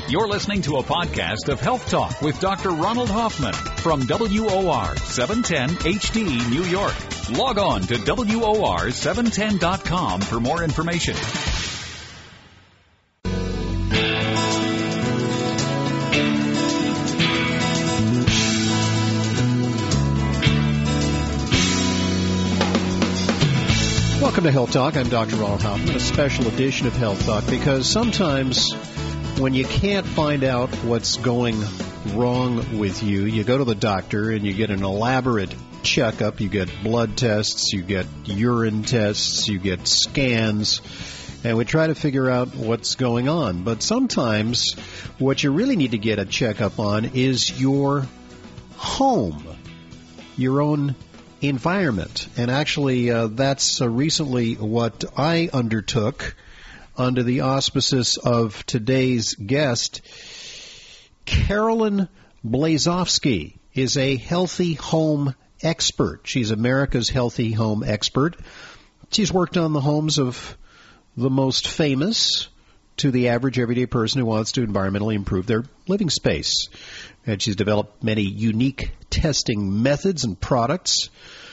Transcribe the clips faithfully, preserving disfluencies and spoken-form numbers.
You're listening to a podcast of Health Talk with Doctor Ronald Hoffman from W O R seven ten H D New York. Log on to W O R seven ten dot com for more information. Welcome to Health Talk. I'm Doctor Ronald Hoffman, a special edition of Health Talk, because sometimes when you can't find out what's going wrong with you, you go to the doctor and you get an elaborate checkup. You get blood tests, you get urine tests, you get scans, and we try to figure out what's going on. But sometimes what you really need to get a checkup on is your home, your own environment. And actually, uh, that's uh, recently what I undertook under the auspices of today's guest. Carolyn Blazofsky is a healthy home expert. She's America's healthy home expert. She's worked on the homes of the most famous to the average everyday person who wants to environmentally improve their living space. And she's developed many unique testing methods and products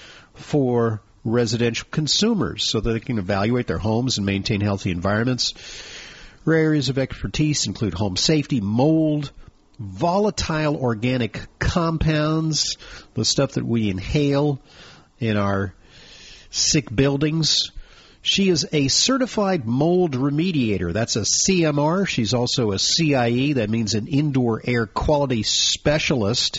for residential consumers so that they can evaluate their homes and maintain healthy environments. Her areas of expertise include home safety, mold, volatile organic compounds, the stuff that we inhale in our sick buildings. She is a certified mold remediator. That's a C M R. She's also a C I E. That means an indoor air quality specialist.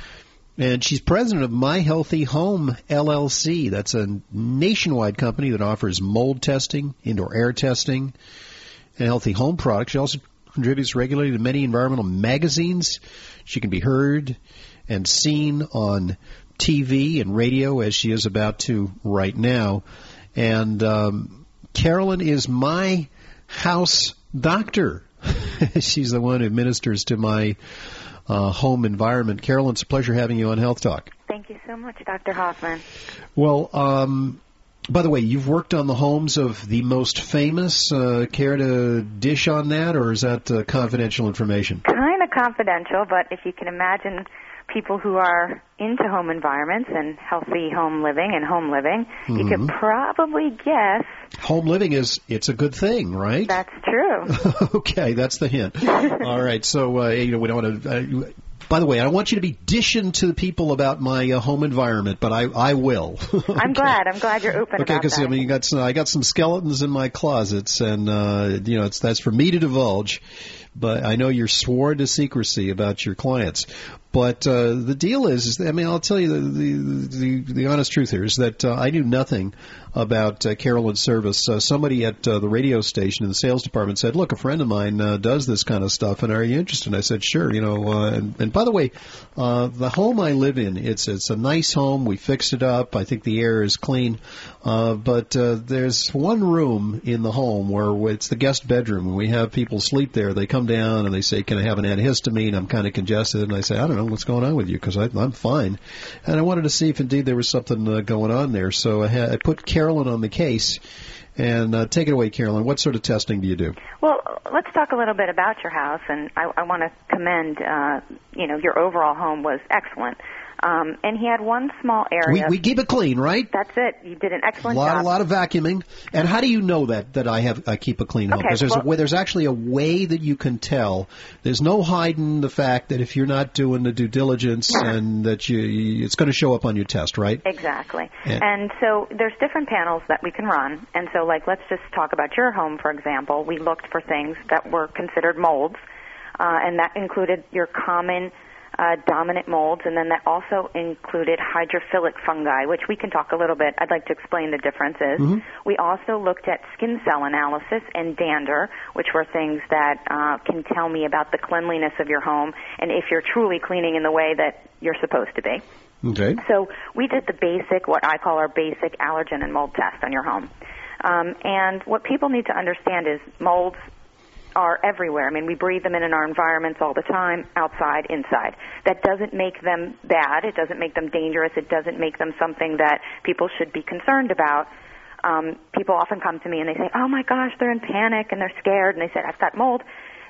And she's president of My Healthy Home, L L C. That's a nationwide company that offers mold testing, indoor air testing, and healthy home products. She also contributes regularly to many environmental magazines. She can be heard and seen on T V and radio, as she is about to right now. And um, Carolyn is my house doctor. She's the one who administers to my uh, home environment. Carolyn, it's a pleasure having you on Health Talk. Thank you so much, Doctor Hoffman. Well, um, by the way, you've worked on the homes of the most famous. Uh, care to dish on that, or is that uh, confidential information? Kind of confidential, but if you can imagine people who are into home environments and healthy home living and home living, mm-hmm. you could probably guess. Home living is, it's a good thing, right? That's true. Okay, that's the hint. All right, so, uh, you know, we don't want to... Uh, by the way, I don't want you to be dishing to the people about my uh, home environment, but I, I will. Okay. I'm glad. I'm glad you're open okay, about that. Okay, because I mean, you got some, I got some skeletons in my closets, and uh, you know, it's that's for me to divulge. But I know you're sworn to secrecy about your clients. But uh, the deal is, is that, I mean, I'll tell you the the, the, the honest truth here is that uh, I knew nothing about uh, Carolyn's service. Uh, somebody at uh, the radio station in the sales department said, "Look, a friend of mine uh, does this kind of stuff, and are you interested?" And I said, "Sure." You know, uh, and, and by the way, uh, the home I live in, it's it's a nice home. We fixed it up. I think the air is clean, uh, but uh, there's one room in the home where it's the guest bedroom. When we have people sleep there, they come down and they say, "Can I have an antihistamine? I'm kind of congested." And I say, "I don't know. What's going on with you?" Because I'm fine. And I wanted to see if indeed there was something uh, going on there. So I, had, I put Carolyn on the case. And uh, take it away, Carolyn. What sort of testing do you do? Well, let's talk a little bit about your house. And I, I want to commend, uh, you know, your overall home was excellent. Um, and he had one small area. We, we keep it clean, right? That's it. You did an excellent a lot, job. A lot of vacuuming. And how do you know that that I have I keep a clean home? Because okay, there's well, a way, there's actually a way that you can tell. There's no hiding the fact that if you're not doing the due diligence and that you it's going to show up on your test, right? Exactly. And, and so there's different panels that we can run. And so, like, let's just talk about your home, for example. We looked for things that were considered molds, uh, and that included your common Uh, dominant molds, and then that also included hydrophilic fungi, which we can talk a little bit. I'd like to explain the differences. Mm-hmm. We also looked at skin cell analysis and dander, which were things that uh, can tell me about the cleanliness of your home and if you're truly cleaning in the way that you're supposed to be. Okay. So we did the basic, what I call our basic allergen and mold test on your home. Um, and what people need to understand is molds are everywhere. I mean, we breathe them in in our environments all the time, outside, inside. That doesn't make them bad. It doesn't make them dangerous. It doesn't make them something that people should be concerned about. Um, people often come to me and they say, "Oh my gosh, they're in panic and they're scared," and they said, "I've got mold."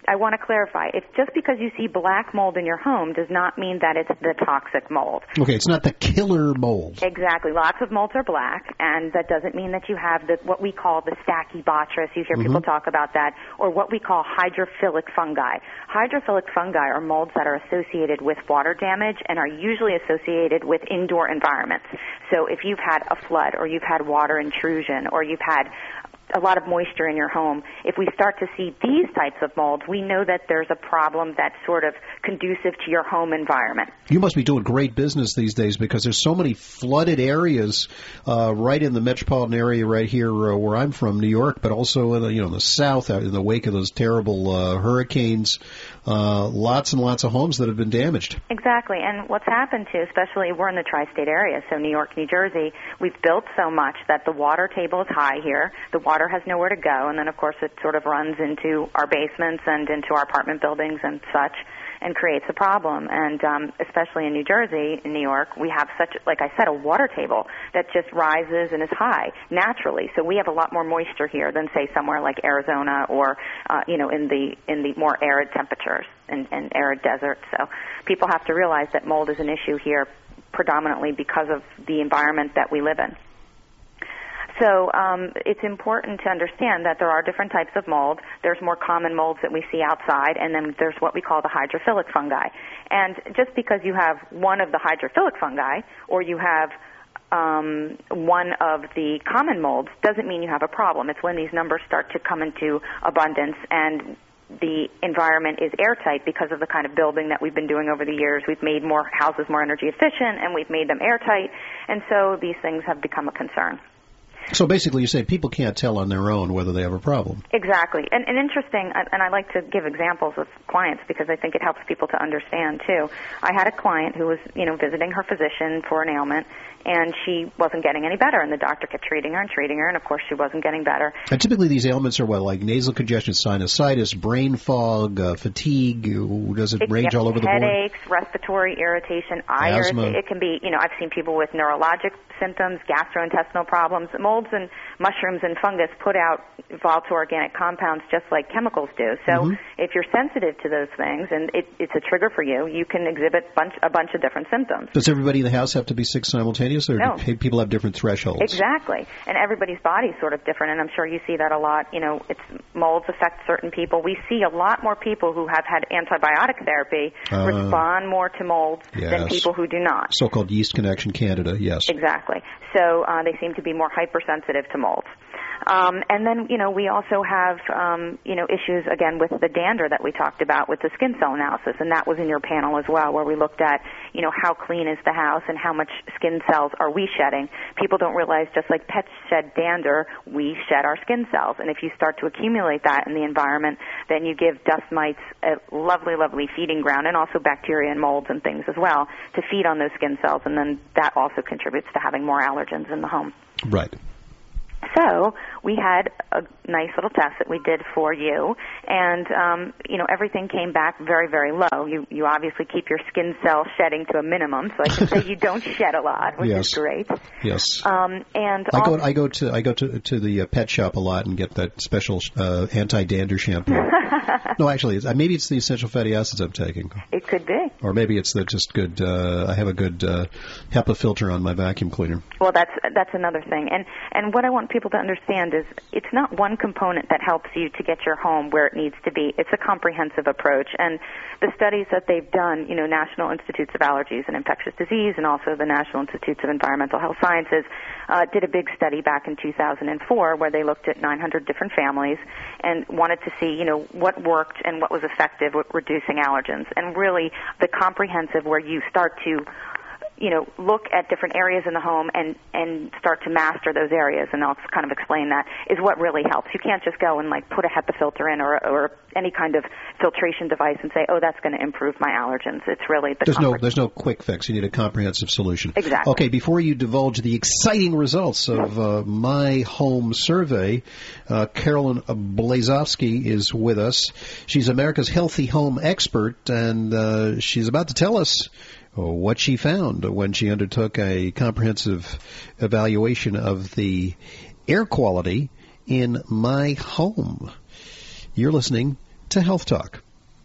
I want to clarify. It's just because you see black mold in your home does not mean that it's the toxic mold. Okay, it's not the killer mold. Exactly. Lots of molds are black, and that doesn't mean that you have the, what we call the Stachybotrys. You hear mm-hmm. people talk about that, or what we call hydrophilic fungi. Hydrophilic fungi are molds that are associated with water damage and are usually associated with indoor environments. So if you've had a flood, or you've had water intrusion, or you've had a lot of moisture in your home, if we start to see these types of molds, we know that there's a problem that's sort of conducive to your home environment. You must be doing great business these days because there's so many flooded areas uh, right in the metropolitan area right here uh, where I'm from, New York, but also in the, you know, in the south, in the wake of those terrible uh, hurricanes. Uh, lots and lots of homes that have been damaged. Exactly, and what's happened too, especially we're in the tri-state area, so New York, New Jersey, we've built so much that the water table is high here. The water has nowhere to go, and then of course it sort of runs into our basements and into our apartment buildings and such, and creates a problem. And um, especially in New Jersey, in New York, we have such, like I said, a water table that just rises and is high naturally. So we have a lot more moisture here than, say, somewhere like Arizona or, uh, you know, in the in the more arid temperatures and, and arid deserts. So people have to realize that mold is an issue here predominantly because of the environment that we live in. So um, it's important to understand that there are different types of mold. There's more common molds that we see outside, and then there's what we call the hydrophilic fungi. And just because you have one of the hydrophilic fungi or you have um, one of the common molds doesn't mean you have a problem. It's when these numbers start to come into abundance and the environment is airtight because of the kind of building that we've been doing over the years. We've made more houses more energy efficient, and we've made them airtight, and so these things have become a concern. So basically you say people can't tell on their own whether they have a problem. Exactly. And, and interesting, and I like to give examples of clients because I think it helps people to understand, too. I had a client who was, you know, visiting her physician for an ailment, and she wasn't getting any better, and the doctor kept treating her and treating her, and of course she wasn't getting better. And typically these ailments are what, like nasal congestion, sinusitis, brain fog, uh, fatigue? Does it, it range all over the board? Headaches, respiratory irritation, eye irritation. It can be, you know, I've seen people with neurologic symptoms, gastrointestinal problems. Molds and mushrooms and fungus put out volatile organic compounds just like chemicals do. So mm-hmm. if you're sensitive to those things and it, it's a trigger for you, you can exhibit bunch, a bunch of different symptoms. Does everybody in the house have to be sick simultaneously, or no. do people have different thresholds? Exactly. And everybody's body is sort of different, and I'm sure you see that a lot. You know, it's molds affect certain people. We see a lot more people who have had antibiotic therapy uh, respond more to molds yes. than people who do not. So-called yeast connection candida, yes. Exactly. So uh, they seem to be more hypersensitive to molds. Um, and then, you know, we also have, um, you know, issues, again, with the dander that we talked about with the skin cell analysis, and that was in your panel as well, where we looked at, you know, how clean is the house and how much skin cells are we shedding. People don't realize just like pets shed dander, we shed our skin cells. And if you start to accumulate that in the environment, then you give dust mites a lovely, lovely feeding ground, and also bacteria and molds and things as well to feed on those skin cells, and then that also contributes to having more allergens in the home. Right. So we had a nice little test that we did for you, and um, you know, everything came back very, very low. You you obviously keep your skin cell shedding to a minimum, so I can say you don't shed a lot, which yes. is great. Yes. Um, and I go I go to I go to to the uh, pet shop a lot and get that special uh, anti-dander shampoo. No, actually, it's, maybe it's the essential fatty acids I'm taking. It could be. Or maybe it's the just good. Uh, I have a good uh, HEPA filter on my vacuum cleaner. Well, that's that's another thing, and and what I want people to understand is it's not one component that helps you to get your home where it needs to be. It's a comprehensive approach, and the studies that they've done, you know, National Institutes of Allergies and Infectious Disease, and also the National Institutes of Environmental Health Sciences, uh, did a big study back in two thousand four where they looked at nine hundred different families and wanted to see, you know, what worked and what was effective with reducing allergens, and really the comprehensive where you start to you know, look at different areas in the home and, and start to master those areas, and I'll kind of explain that, is what really helps. You can't just go and, like, put a HEPA filter in or, or any kind of filtration device and say, oh, that's going to improve my allergens. It's really the There's no There's no quick fix. You need a comprehensive solution. Exactly. Okay, before you divulge the exciting results of uh, My Home Survey, uh, Carolyn Blazowski is with us. She's America's Healthy Home expert, and uh, she's about to tell us what she found when she undertook a comprehensive evaluation of the air quality in my home. You're listening to Health Talk.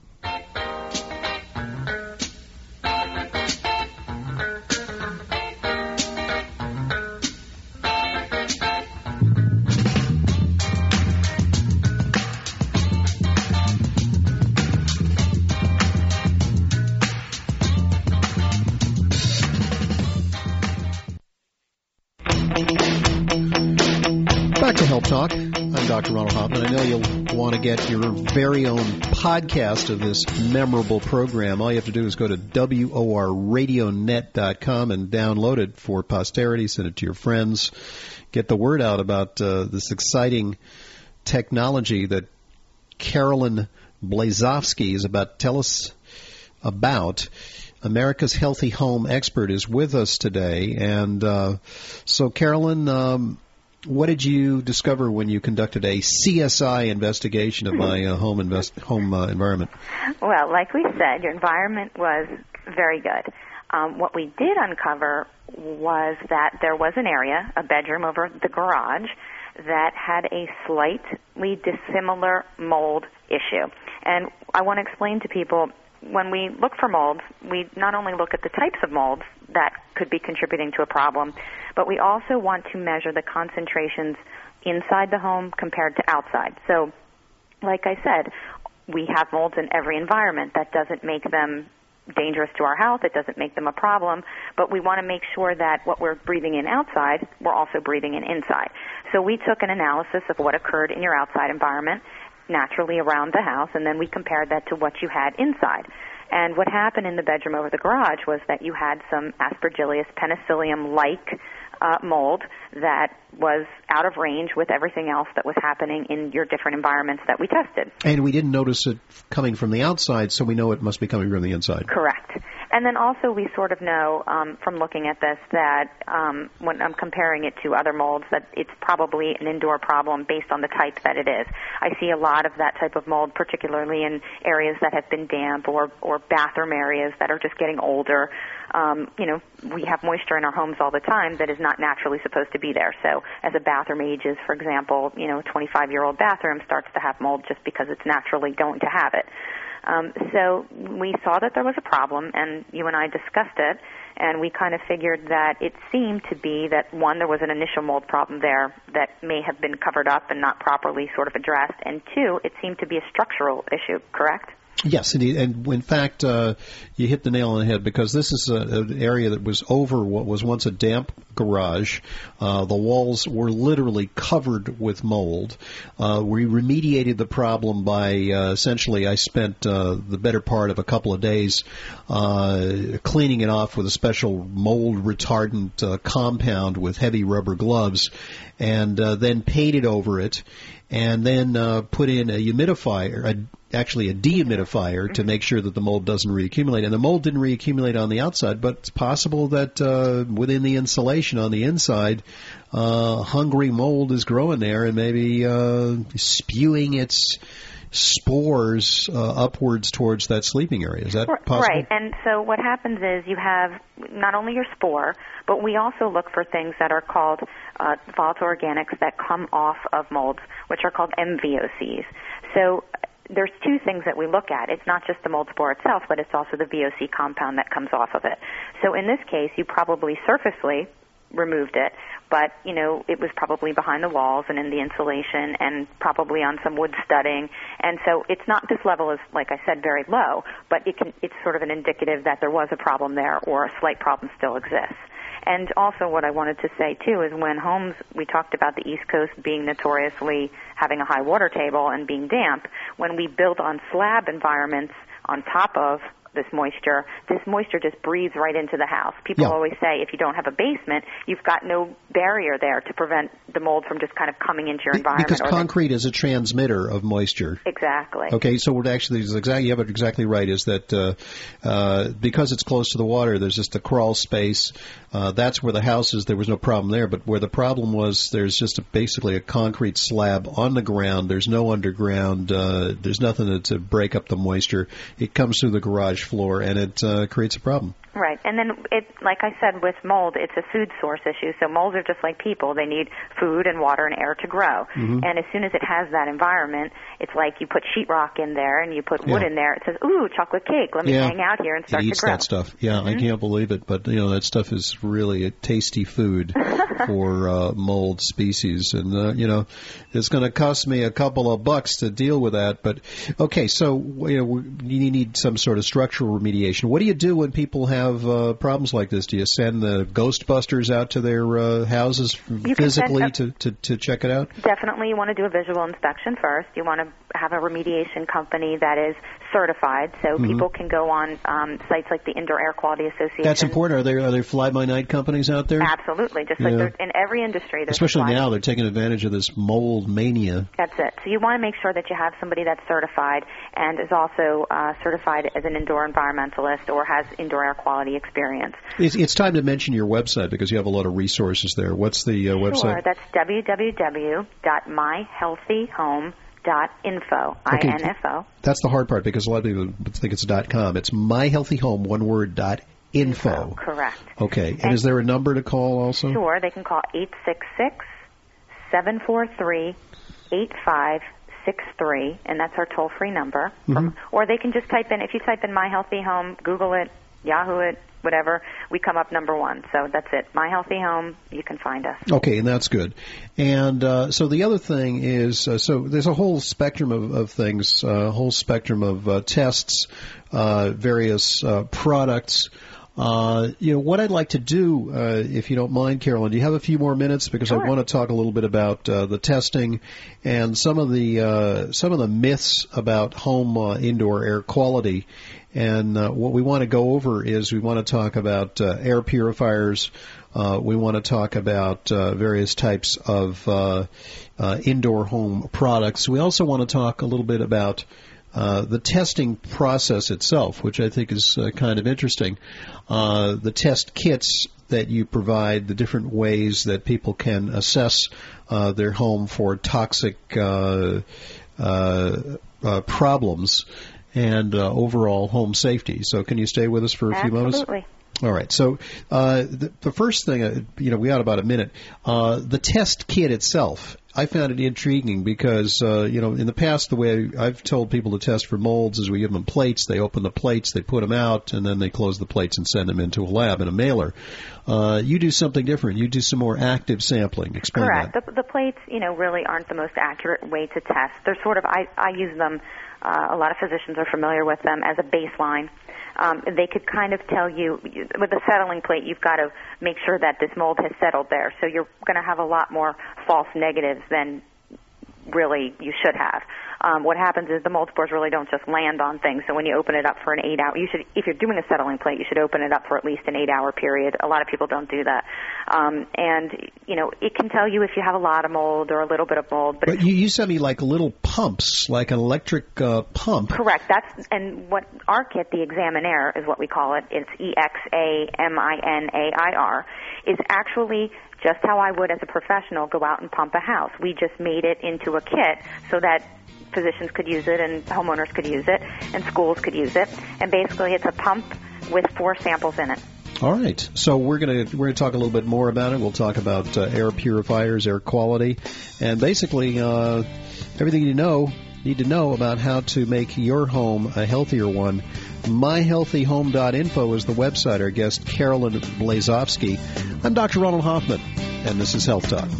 Back to Health Talk. I'm Doctor Ronald Hoffman. I know you'll want to get your very own podcast of this memorable program. All you have to do is go to W O R radio net dot com and download it for posterity. Send it to your friends. Get the word out about uh, this exciting technology that Carolyn Blazovsky is about to tell us about. America's Healthy Home Expert is with us today. And uh, so, Carolyn, um, what did you discover when you conducted a C S I investigation of my uh, home invest- home uh, environment? Well, like we said, your environment was very good. Um, what we did uncover was that there was an area, a bedroom over the garage, that had a slightly dissimilar mold issue. And I want to explain to people, when we look for molds, we not only look at the types of molds that could be contributing to a problem, but we also want to measure the concentrations inside the home compared to outside. So, like I said, we have molds in every environment. That doesn't make them dangerous to our health. It doesn't make them a problem, but we want to make sure that what we're breathing in outside, we're also breathing in inside. So we took an analysis of what occurred in your outside environment, naturally around the house, and then we compared that to what you had inside. And what happened in the bedroom over the garage was that you had some Aspergillus penicillium-like uh, mold that was out of range with everything else that was happening in your different environments that we tested. And we didn't notice it coming from the outside, so we know it must be coming from the inside. Correct. And then also we sort of know um, from looking at this that um, when I'm comparing it to other molds that it's probably an indoor problem based on the type that it is. I see a lot of that type of mold, particularly in areas that have been damp or, or bathroom areas that are just getting older. Um, you know, we have moisture in our homes all the time that is not naturally supposed to be there. So as a bathroom ages, for example, you know, a twenty-five-year-old bathroom starts to have mold just because it's naturally going to have it. Um, so we saw that there was a problem, and you and I discussed it, and we kind of figured that it seemed to be that, one, there was an initial mold problem there that may have been covered up and not properly sort of addressed, and two, it seemed to be a structural issue, correct? Yes, indeed. And in fact, uh, you hit the nail on the head, because this is a, an area that was over what was once a damp garage. Uh, the walls were literally covered with mold. Uh, we remediated the problem by uh, essentially I spent uh, the better part of a couple of days uh, cleaning it off with a special mold retardant uh, compound with heavy rubber gloves, and uh, then painted over it, and then uh, put in a humidifier, a, actually a dehumidifier, to make sure that the mold doesn't reaccumulate. And the mold didn't reaccumulate on the outside, but it's possible that uh, within the insulation on the inside, uh, hungry mold is growing there and maybe uh, spewing its spores uh, upwards towards that sleeping area. Is that possible? Right. And so what happens is you have not only your spore, but we also look for things that are called uh, volatile organics that come off of molds, which are called M V O Cs. So there's two things that we look at. It's not just the mold spore itself, but it's also the V O C compound that comes off of it. So in this case, you probably surfacely removed it, but, you know, it was probably behind the walls and in the insulation and probably on some wood studding. And so it's not, this level is, like I said, very low, but it can, it's sort of an indicative that there was a problem there or a slight problem still exists. And also what I wanted to say, too, is when homes, we talked about the East Coast being notoriously having a high water table and being damp, when we build on slab environments on top of this moisture, this moisture just breathes right into the house. People yeah. always say if you don't have a basement, you've got no barrier there to prevent the mold from just kind of coming into your environment. Because concrete is a transmitter of moisture. Exactly. Okay, so what actually is exactly, you have it exactly right, is that uh, uh, because it's close to the water, there's just a crawl space. Uh, that's where the house is. There was no problem there, but where the problem was, there's just a, basically a concrete slab on the ground. There's no underground. Uh, there's nothing to, to break up the moisture. It comes through the garage floor, and it uh, creates a problem. Right. And then, it, like I said, with mold, it's a food source issue. So molds are just like people. They need food and water and air to grow. Mm-hmm. And as soon as it has that environment, it's like you put sheetrock in there and you put wood Yeah. in there. It says, ooh, chocolate cake. Let me Yeah. hang out here and start it to eats grow. that stuff. Yeah, Mm-hmm. I can't believe it, but you know that stuff is really a tasty food for uh, mold species, and uh, you know it's going to cost me a couple of bucks to deal with that. But okay, so you know you need some sort of structural remediation. What do you do when people have uh, problems like this? Do you send the Ghostbusters out to their uh, houses You can physically send, to, to to check it out? Definitely, you want to do a visual inspection first. You want to have a remediation company that is certified, so Mm-hmm. people can go on um, sites like the Indoor Air Quality Association. That's important. Are there are there fly-by-night companies out there? Absolutely, just like Yeah. there's in every industry. There's Especially fly- now, they're taking advantage of this mold mania. That's it. So you want to make sure that you have somebody that's certified and is also uh, certified as an indoor environmentalist or has indoor air quality experience. It's, it's time to mention your website because you have a lot of resources there. What's the uh, website? Sure, that's w w w dot my healthy home dot info. Okay. I N F O. That's the hard part because a lot of people think it's .com. It's myhealthyhome, one word, dot info. Correct. Okay. And, And- is there a number to call also? Sure, they can call eight six six, seven four three, eight five six three, and that's our toll-free number. Mm-hmm. From, or they can just type in, if you type in My Healthy Home, Google it, Yahoo it, whatever, we come up number one. So that's it. My Healthy Home, you can find us. Okay, and that's good. And uh, so the other thing is, uh, so there's a whole spectrum of, of things, a uh, whole spectrum of uh, tests, uh, various uh, products. Uh, you know, what I'd like to do, uh, if you don't mind, Carolyn, do you have a few more minutes? Because Sure. I want to talk a little bit about uh, the testing and some of the uh, some of the myths about home uh, indoor air quality. And uh, what we want to go over is we want to talk about uh, air purifiers. Uh, we want to talk about uh, various types of uh, uh, indoor home products. We also want to talk a little bit about Uh, the testing process itself, which I think is uh, kind of interesting. Uh, the test kits that you provide, the different ways that people can assess uh, their home for toxic uh, uh, uh, problems and uh, overall home safety. So can you stay with us for a few moments? Absolutely. All right. So uh, the, the first thing, uh, you know, we got about a minute. Uh, the test kit itself, I found it intriguing because, uh, you know, in the past, the way I've told people to test for molds is we give them plates, they open the plates, they put them out, and then they close the plates and send them into a lab in a mailer. Uh, you do something different. You do some more active sampling. Explain Correct. that. The, the plates, you know, really aren't the most accurate way to test. They're sort of, I, I use them, uh, a lot of physicians are familiar with them as a baseline. Um, they could kind of tell you, with a settling plate, you've got to make sure that this mold has settled there. So you're going to have a lot more false negatives than really you should have. Um, what happens is the mold spores really don't just land on things. So when you open it up for an eight hour, you should, if you're doing a settling plate, you should open it up for at least an eight hour period. A lot of people don't do that. Um, and, you know, it can tell you if you have a lot of mold or a little bit of mold. But, But you, you sent me like little pumps, like an electric uh, pump. correct. That's, and what our kit, the Examinair is what we call it. It's E X A M I N A I R, is actually just how I would as a professional go out and pump a house. We just made it into a kit so that physicians could use it and homeowners could use it and schools could use it. And basically it's a pump with four samples in it. All right. So we're going to we're going to talk a little bit more about it. We'll talk about uh, air purifiers, air quality, and basically uh, everything you know need to know about how to make your home a healthier one. my healthy home dot info is the website. Our guest, Carolyn Blazovsky. I'm Doctor Ronald Hoffman, and this is Health Talk.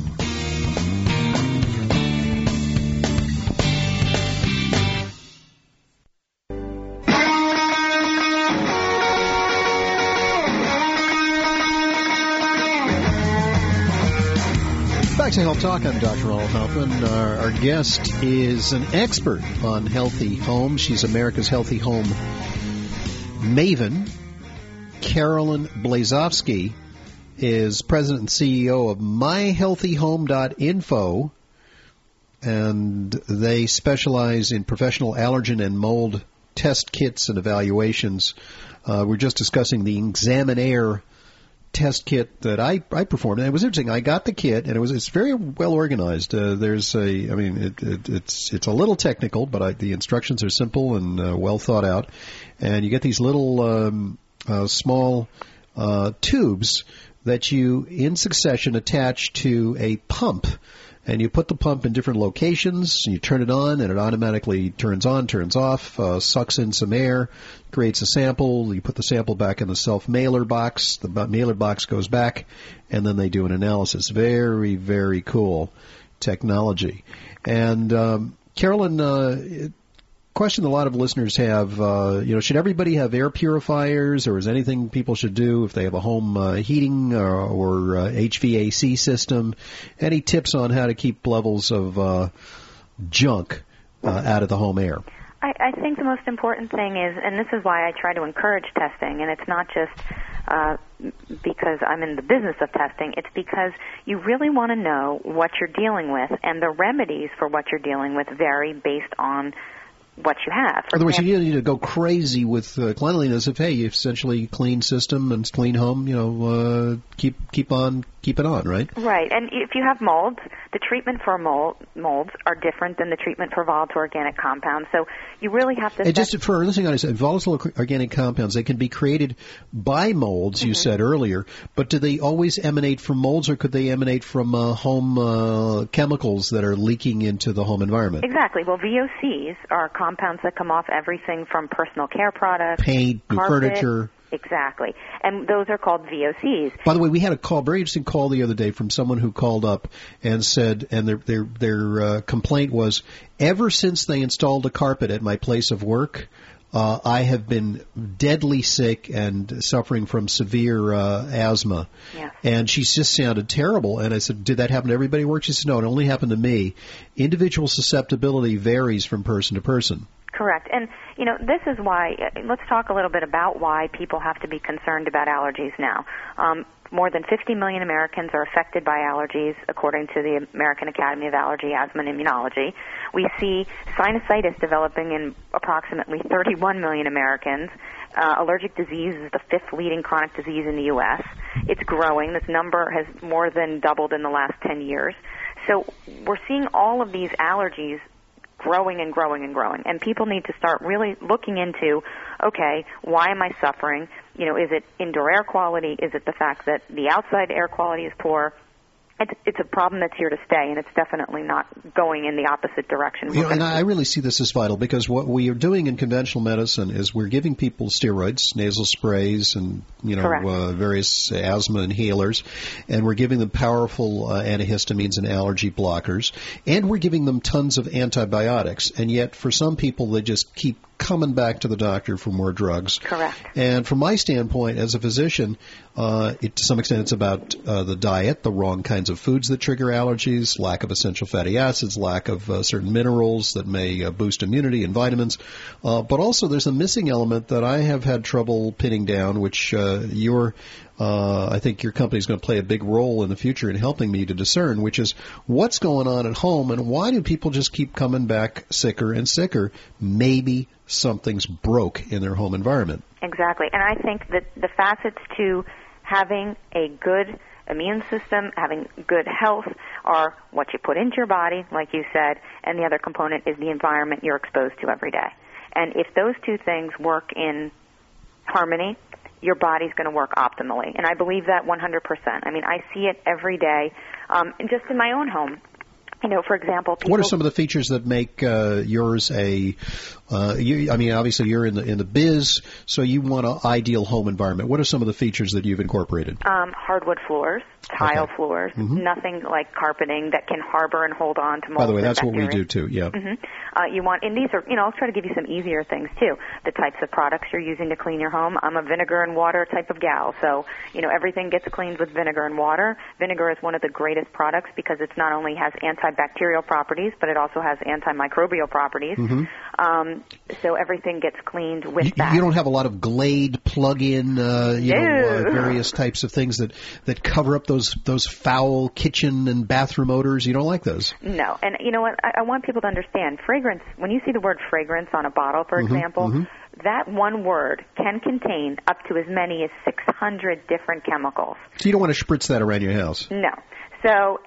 Back to Health Talk. I'm Doctor Ronald Hoffman. Our, our guest is an expert on healthy homes. She's America's Healthy Home maven. Carolyn Blazovsky is president and C E O of my healthy home dot info, and they specialize in professional allergen and mold test kits and evaluations. Uh, we're just discussing the Examinair test kit that I, I performed. And it was interesting. I got the kit, and it was it's very well organized. Uh, there's a, I mean, it, it, it's it's a little technical, but I, the instructions are simple and uh, well thought out. And you get these little um, uh, small uh, tubes that you, in succession, attach to a pump. And you put the pump in different locations, and you turn it on, and it automatically turns on, turns off, uh, sucks in some air, creates a sample. You put the sample back in the self-mailer box. The mailer box goes back, and then they do an analysis. Very, very cool technology. And um, Carolyn, uh, question a lot of listeners have, uh, you know, should everybody have air purifiers, or is anything people should do if they have a home uh, heating or, or uh, H V A C system? Any tips on how to keep levels of uh, junk uh, out of the home air? I, I think the most important thing is, and this is why I try to encourage testing, and it's not just uh, because I'm in the business of testing, it's because you really want to know what you're dealing with, and the remedies for what you're dealing with vary based on what you have. In other words, you need to go crazy with uh, cleanliness if, hey, you essentially clean system and clean home, you know, uh, keep keep on, keep it on, right? Right. And if you have molds, the treatment for mold, molds are different than the treatment for volatile organic compounds. So you really have to... And just for listening, I said volatile organic compounds, they can be created by molds, you mm-hmm. said earlier, but do they always emanate from molds, or could they emanate from uh, home uh, chemicals that are leaking into the home environment? Exactly. Well, V O Cs are compounds that come off everything from personal care products, paint, carpet, furniture. Exactly. And those are called V O Cs. By the way, we had a call, very interesting call the other day from someone who called up and said, and their their their uh, complaint was, ever since they installed a carpet at my place of work, uh, I have been deadly sick and suffering from severe uh, asthma. Yeah. And she just sounded terrible. And I said, did that happen to everybody at work? She said, no, it only happened to me. Individual susceptibility varies from person to person. Correct. And, you know, this is why, let's talk a little bit about why people have to be concerned about allergies now. Um, more than fifty million Americans are affected by allergies, according to the American Academy of Allergy, Asthma, and Immunology. We see sinusitis developing in approximately thirty-one million Americans. Uh, allergic disease is the fifth leading chronic disease in the U S. It's growing. This number has more than doubled in the last ten years. So we're seeing all of these allergies growing and growing and growing. And people need to start really looking into, okay, why am I suffering? You know, is it indoor air quality? Is it the fact that the outside air quality is poor? It's, it's a problem that's here to stay, and it's definitely not going in the opposite direction. You know, and I really see this as vital, because what we are doing in conventional medicine is we're giving people steroids, nasal sprays, and you know uh, various asthma inhalers, and we're giving them powerful uh, antihistamines and allergy blockers, and we're giving them tons of antibiotics. And yet, for some people, they just keep coming back to the doctor for more drugs. Correct. And from my standpoint, as a physician, uh, it, to some extent it's about uh, the diet, the wrong kinds of foods that trigger allergies, lack of essential fatty acids, lack of uh, certain minerals that may uh, boost immunity, and vitamins. Uh, but also there's a missing element that I have had trouble pinning down, which uh, your Uh, I think your company is going to play a big role in the future in helping me to discern, which is what's going on at home, and why do people just keep coming back sicker and sicker? Maybe something's broke in their home environment. Exactly. And I think that the facets to having a good immune system, having good health, are what you put into your body, like you said, and the other component is the environment you're exposed to every day. And if those two things work in harmony, your body's going to work optimally. And I believe that one hundred percent. I mean, I see it every day, um, and just in my own home. You know, for example, people... What are some of the features that make uh, yours a? Uh, you, I mean, obviously you're in the in the biz, so you want an ideal home environment. What are some of the features that you've incorporated? Um, hardwood floors, tile okay. floors, mm-hmm. nothing like carpeting that can harbor and hold on to mold. By the way, that's bacteria. what we do too. Yeah. Mm-hmm. Uh, you want, and these are, you know, I'll try to give you some easier things too. The types of products you're using to clean your home. I'm a vinegar and water type of gal, so you know everything gets cleaned with vinegar and water. Vinegar is one of the greatest products because it's not only has antibacterial properties, but it also has antimicrobial properties. Mm-hmm. Um, so everything gets cleaned with you, that. You don't have a lot of Glade plug-in, uh, you no. know, uh, various types of things that, that cover up those those foul kitchen and bathroom odors. You don't like those? No. And you know what? I, I want people to understand fragrance. When you see the word fragrance on a bottle, for mm-hmm, example, mm-hmm. that one word can contain up to as many as six hundred different chemicals. So you don't want to spritz that around your house? No. So, and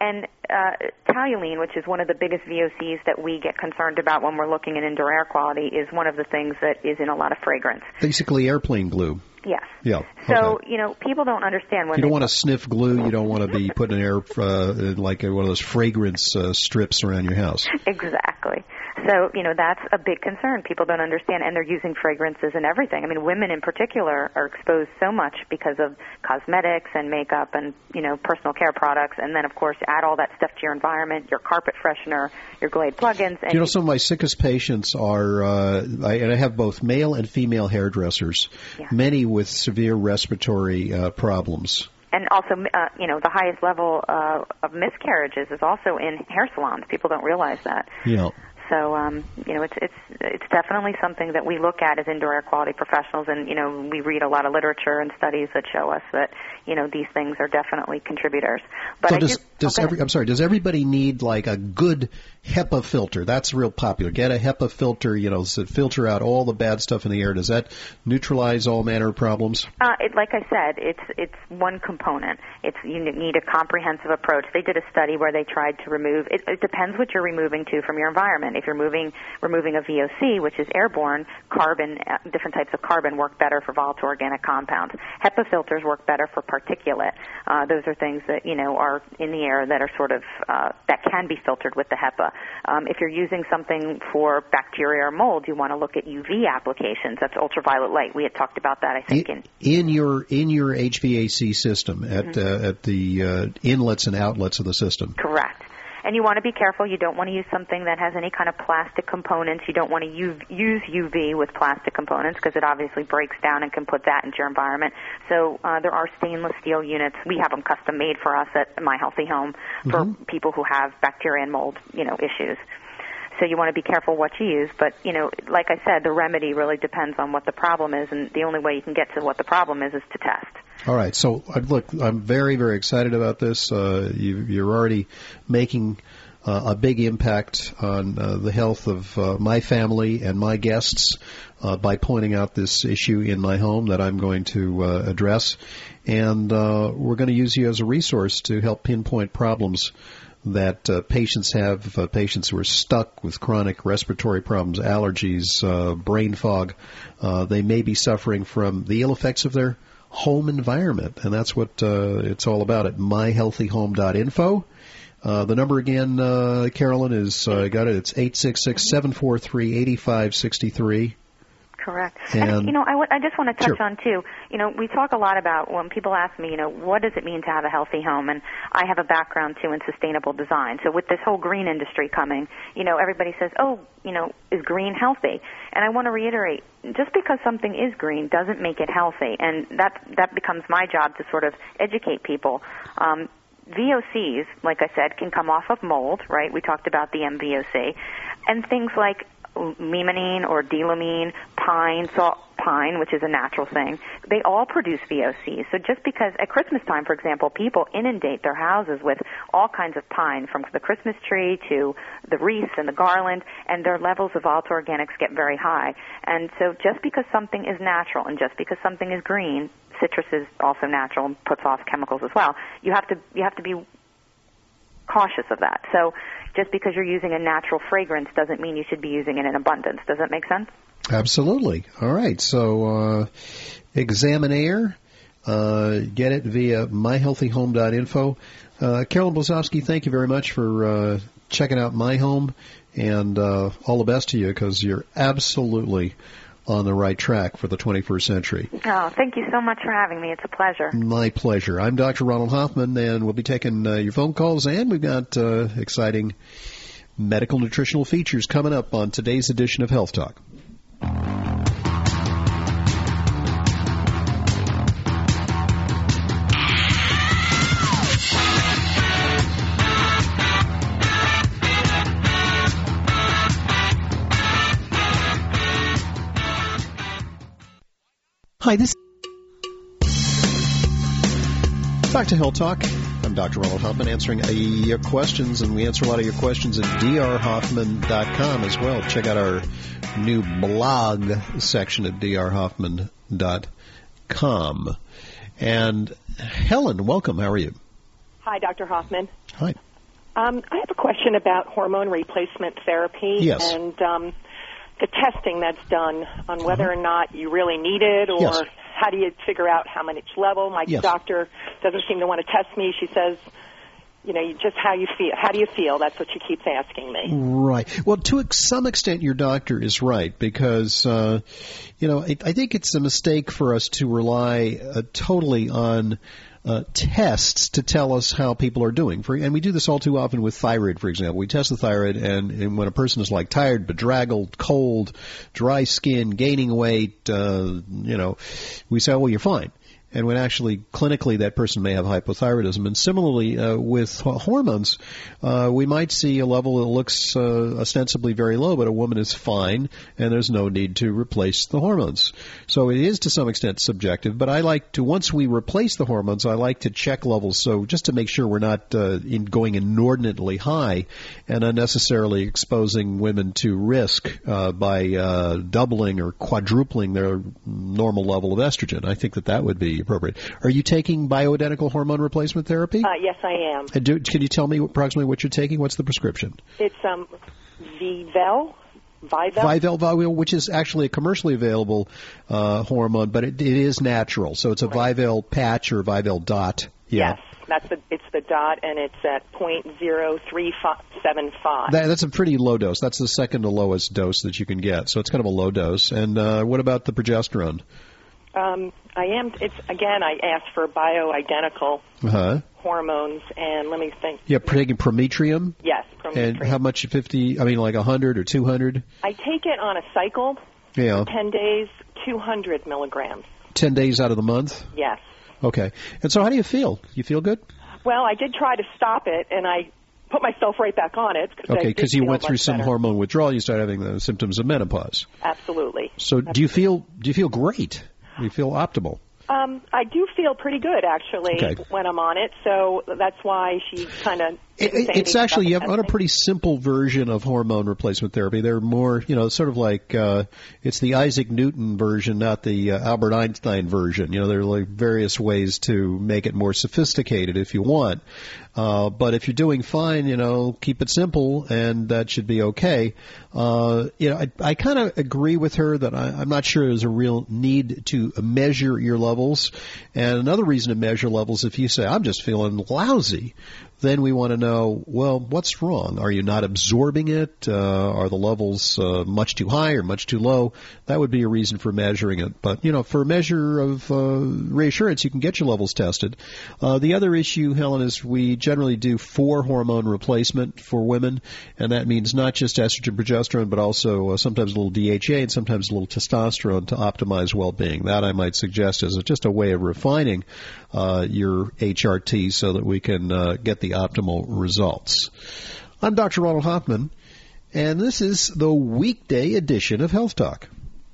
uh, toluene, which is one of the biggest V O Cs that we get concerned about when we're looking at indoor air quality, is one of the things that is in a lot of fragrance. Basically airplane glue. Yes. Yeah. So, okay. you know, people don't understand when you don't they want to sniff glue. You don't want to be putting air uh, like one of those fragrance uh, strips around your house. Exactly. So, you know, that's a big concern. People don't understand, and they're using fragrances and everything. I mean, women in particular are exposed so much because of cosmetics and makeup and, you know, personal care products. And then, of course, add all that stuff to your environment, your carpet freshener, your Glade plugins. And you know, some of my sickest patients are, uh, I, and I have both male and female hairdressers, yeah. many with severe respiratory uh, problems. And also, uh, you know, the highest level uh, of miscarriages is also in hair salons. People don't realize that. Yeah. So, um, you know, it's it's it's definitely something that we look at as indoor air quality professionals, and you know, we read a lot of literature and studies that show us that you know these things are definitely contributors. But so I does do, does okay. every I'm sorry, does everybody need like a good HEPA filter? That's real popular. Get a HEPA filter, you know, to filter out all the bad stuff in the air. Does that neutralize all manner of problems? Uh, it, like I said, it's it's one component. It's you need a comprehensive approach. They did a study where they tried to remove. It, it depends what you're removing to from your environment. If you're moving, removing a V O C, which is airborne, carbon, uh, different types of carbon work better for volatile organic compounds. HEPA filters work better for particulate. Uh, those are things that, you know, are in the air that are sort of, uh, that can be filtered with the HEPA. Um, if you're using something for bacteria or mold, you want to look at U V applications. That's ultraviolet light. We had talked about that, I think. In, in, in your in your H V A C system, at, mm-hmm. uh, at the uh, inlets and outlets of the system. Correct. And you want to be careful. You don't want to use something that has any kind of plastic components. You don't want to use, use U V with plastic components because it obviously breaks down and can put that into your environment. So uh, there are stainless steel units. We have them custom made for us at My Healthy Home for mm-hmm. people who have bacteria and mold, you know, issues. So you want to be careful what you use. But, you know, like I said, the remedy really depends on what the problem is, and the only way you can get to what the problem is is to test. All right. So, uh, look, I'm very, very excited about this. Uh, you, you're already making uh, a big impact on uh, the health of uh, my family and my guests uh, by pointing out this issue in my home that I'm going to uh, address. And uh, we're going to use you as a resource to help pinpoint problems that uh, patients have, uh, patients who are stuck with chronic respiratory problems, allergies, uh, brain fog. Uh, they may be suffering from the ill effects of their home environment, and that's what uh, it's all about at my healthy home dot info. Uh, the number again, uh, Carolyn, is, uh, got it, it's eight six six, seven four three, eight five six three. Correct. And, and you know, I, w- I just want to touch sure. on, too, you know, we talk a lot about when people ask me, you know, what does it mean to have a healthy home? And I have a background, too, in sustainable design. So with this whole green industry coming, you know, everybody says, oh, you know, is green healthy? And I want to reiterate, just because something is green doesn't make it healthy. And that, that becomes my job to sort of educate people. Um, V O Cs, like I said, can come off of mold, right? We talked about the M V O C. And things like limonene or dilamine, pine, salt pine, which is a natural thing, they all produce V O Cs. So just because at Christmas time, for example, people inundate their houses with all kinds of pine, from the Christmas tree to the wreaths and the garland, and their levels of volatile organics get very high. And so just because something is natural and just because something is green, citrus is also natural and puts off chemicals as well, you have to you have to be cautious of that. So just because you're using a natural fragrance doesn't mean you should be using it in abundance. Does that make sense? Absolutely. All right. So uh, Examine Air, uh, get it via my healthy home dot info. Uh, Carolyn Blazowski, thank you very much for uh, checking out My Home, and uh, all the best to you, because you're absolutely on the right track for the twenty-first century. Oh, thank you so much for having me. It's a pleasure. My pleasure. I'm Doctor Ronald Hoffman, and we'll be taking uh, your phone calls, and we've got uh, exciting medical nutritional features coming up on today's edition of Health Talk. Hi, this back to Health Talk. I'm Doctor Ronald Hoffman, answering uh, your questions, and we answer a lot of your questions at d r hoffman dot com as well. Check out our new blog section at d r hoffman dot com. And Helen, welcome. How are you? Hi, Doctor Hoffman. Hi. Um, I have a question about hormone replacement therapy Yes. and um, the testing that's done on whether Uh-huh. or not you really need it, or Yes. how do you figure out how much level. My Yes. doctor doesn't seem to want to test me. She says, you know, you just how you feel. How do you feel? That's what she keeps asking me. Right. Well, to some extent, your doctor is right because, uh, you know, I, I think it's a mistake for us to rely uh, totally on uh, tests to tell us how people are doing. For, and we do this all too often with thyroid, for example. We test the thyroid, and, and when a person is like tired, bedraggled, cold, dry skin, gaining weight, uh, you know, we say, well, you're fine. And when actually clinically that person may have hypothyroidism. And similarly uh, with h- hormones, uh, we might see a level that looks uh, ostensibly very low, but a woman is fine, and there's no need to replace the hormones. So it is to some extent subjective, but I like to, once we replace the hormones, I like to check levels, so just to make sure we're not uh, in going inordinately high and unnecessarily exposing women to risk uh, by uh, doubling or quadrupling their normal level of estrogen. I think that that would be appropriate. Are you taking bioidentical hormone replacement therapy? Uh, yes, I am. And do, can you tell me approximately what you're taking? What's the prescription? It's um, Vivel, Vivel. Vivel, Vivel, which is actually a commercially available uh, hormone, but it, it is natural. So it's a Right. Vivel patch or Vivel dot. Yeah. Yes, that's the it's the dot, and it's at point zero three seven five. That, that's a pretty low dose. That's the second to lowest dose that you can get. So it's kind of a low dose. And uh, what about the progesterone? Um, I am. It's again. I asked for bioidentical Uh-huh. hormones, and let me think. Yeah, taking Prometrium? Yes, Prometrium. And how much? fifty? I mean, like one hundred or two hundred? I take it on a cycle. Yeah. Ten days, two hundred milligrams. ten days out of the month? Yes. Okay. And so how do you feel? You feel good? Well, I did try to stop it, and I put myself right back on it. Cause Okay, because you went through some better. hormone withdrawal. You started having the symptoms of menopause. Absolutely. So Absolutely. do you feel do you feel great? Do you feel optimal? Um, I do feel pretty good, actually, Okay. when I'm on it, so that's why she kind of It, it, it's actually you have on a pretty simple version of hormone replacement therapy. They're more, you know, sort of like uh, it's the Isaac Newton version, not the uh, Albert Einstein version. You know, there are like various ways to make it more sophisticated if you want. Uh, but if you're doing fine, you know, keep it simple, and that should be okay. Uh, you know, I, I kind of agree with her that I, I'm not sure there's a real need to measure your levels. And another reason to measure levels, if you say, I'm just feeling lousy, then we want to know, well, what's wrong? Are you not absorbing it? Uh, are the levels uh, much too high or much too low? That would be a reason for measuring it. But, you know, for a measure of uh, reassurance, you can get your levels tested. Uh, the other issue, Helen, is we generally do four hormone replacement for women, and that means not just estrogen, progesterone, but also uh, sometimes a little D H A and sometimes a little testosterone to optimize well-being. That I might suggest as a, just a way of refining uh, your H R T so that we can uh, get the optimal results. I'm Doctor Ronald Hoffman, and this is the weekday edition of Health Talk.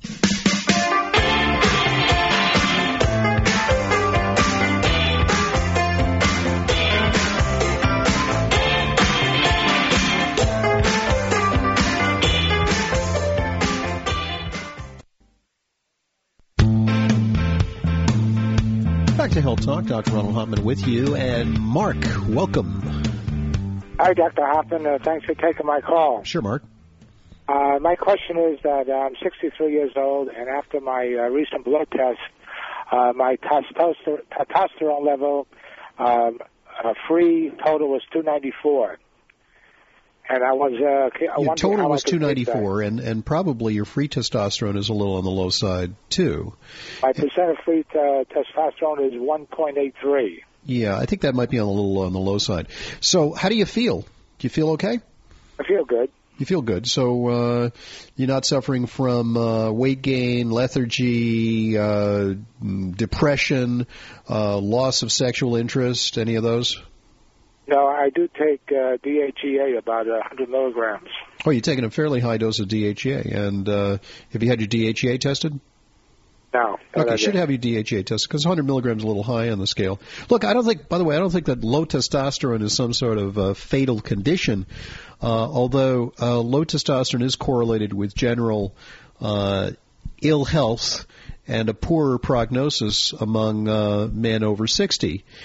Back to Health Talk. Doctor Ronald Hoffman with you. And Mark, welcome. Hi, Doctor Hoffman. Uh, thanks for taking my call. Sure, Mark. Uh, my question is that uh, I'm sixty-three years old, and after my uh, recent blood test, uh, my testosterone, testosterone level um, uh, free total was two ninety-four. And I was uh, I Your total how was I could two ninety-four, and, and probably your free testosterone is a little on the low side, too. My percent of free uh, testosterone is one point eight three. Yeah, I think that might be on a little on the low side. So how do you feel? Do you feel okay? I feel good. You feel good. So uh, you're not suffering from uh, weight gain, lethargy, uh, depression, uh, loss of sexual interest, any of those? No, I do take uh, D H E A, about one hundred milligrams. Oh, you're taking a fairly high dose of D H E A. And uh, have you had your D H E A tested? No. Okay, you should have your D H E A tested because one hundred milligrams is a little high on the scale. Look, I don't think, by the way, I don't think that low testosterone is some sort of uh, fatal condition, uh, although uh, low testosterone is correlated with general uh, ill health and a poorer prognosis among uh, men over sixty.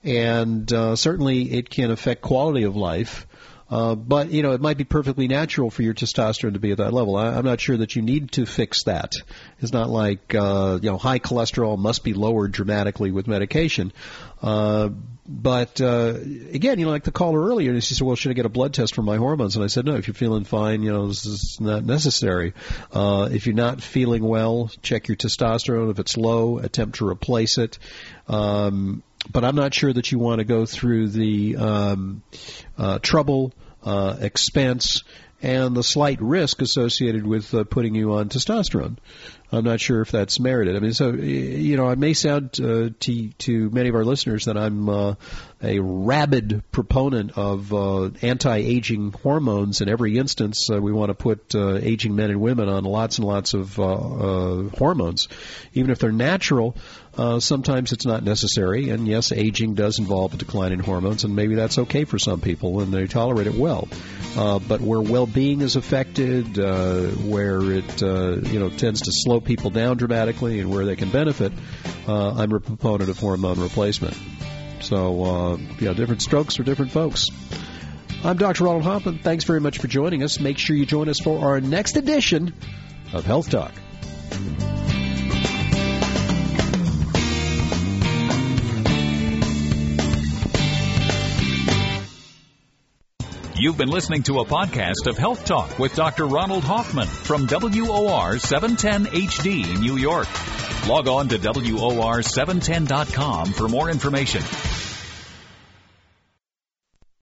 and uh, certainly it can affect quality of life. Uh, but, you know, it might be perfectly natural for your testosterone to be at that level. I, I'm not sure that you need to fix that. It's not like, uh, you know, high cholesterol must be lowered dramatically with medication. Uh, but, uh, again, you know, like the caller earlier, she said, well, should I get a blood test for my hormones? And I said, no, if you're feeling fine, you know, this is not necessary. Uh, if you're not feeling well, check your testosterone. If it's low, attempt to replace it. Um, But I'm not sure that you want to go through the um, uh, trouble, uh, expense, and the slight risk associated with uh, putting you on testosterone. I'm not sure if that's merited. I mean, so, you know, it may sound uh, to, to many of our listeners that I'm uh, a rabid proponent of uh, anti-aging hormones. In every instance, uh, we want to put uh, aging men and women on lots and lots of uh, uh, hormones. Even if they're natural, uh, sometimes it's not necessary. And, yes, aging does involve a decline in hormones, and maybe that's okay for some people, and they tolerate it well. Uh, but where well-being is affected, uh, where it uh, you know tends to slow people down dramatically, and where they can benefit, uh, I'm a proponent of hormone replacement. So, uh, you know, different strokes for different folks. I'm Doctor Ronald Hoffman. Thanks very much for joining us. Make sure you join us for our next edition of Health Talk. You've been listening to a podcast of Health Talk with Doctor Ronald Hoffman from W O R seven ten H D New York. Log on to W O R seven ten dot com for more information.